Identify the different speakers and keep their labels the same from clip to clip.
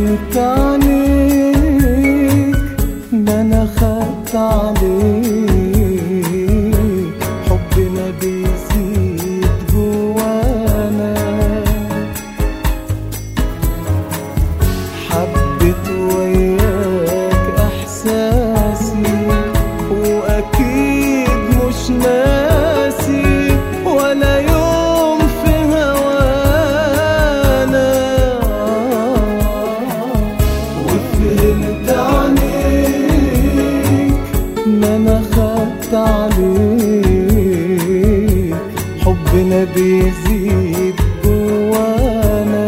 Speaker 1: فهمت عليك ده انا خدت عليك، حبنا بيزيد جوانا، حبيت وياك احساسي واكيد مش ناسي ولا يوم في هوانا، وفهمت عليك ما انا خدت عليك، حبنا بيزيد جوانا،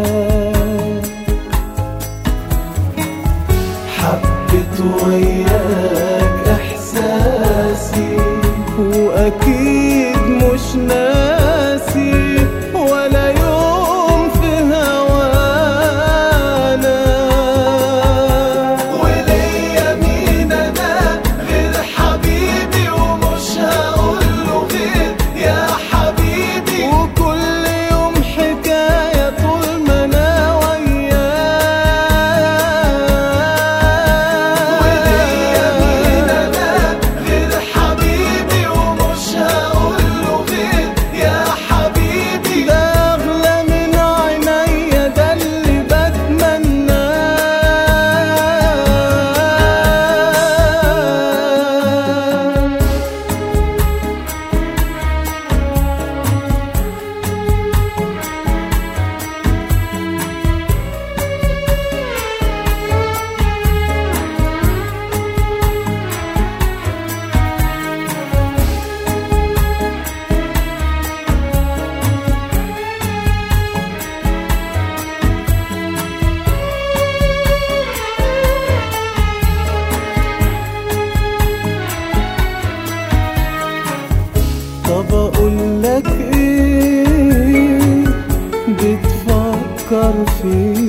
Speaker 1: حبيت وياك احساسي واكيد مش ناسي ولا يوم في هوانا، وليا مين انا غير حبيبي ومش هقوله غير يا حبيبي، وكل يوم حكاية طول ما انا وياك، وليا مين انا غير حبيبي ومش هقوله غير يا حبيبي، ده اغلى من عينيا ده اللي بتمناه. طب اقول لك ايه بتفكر فيه؟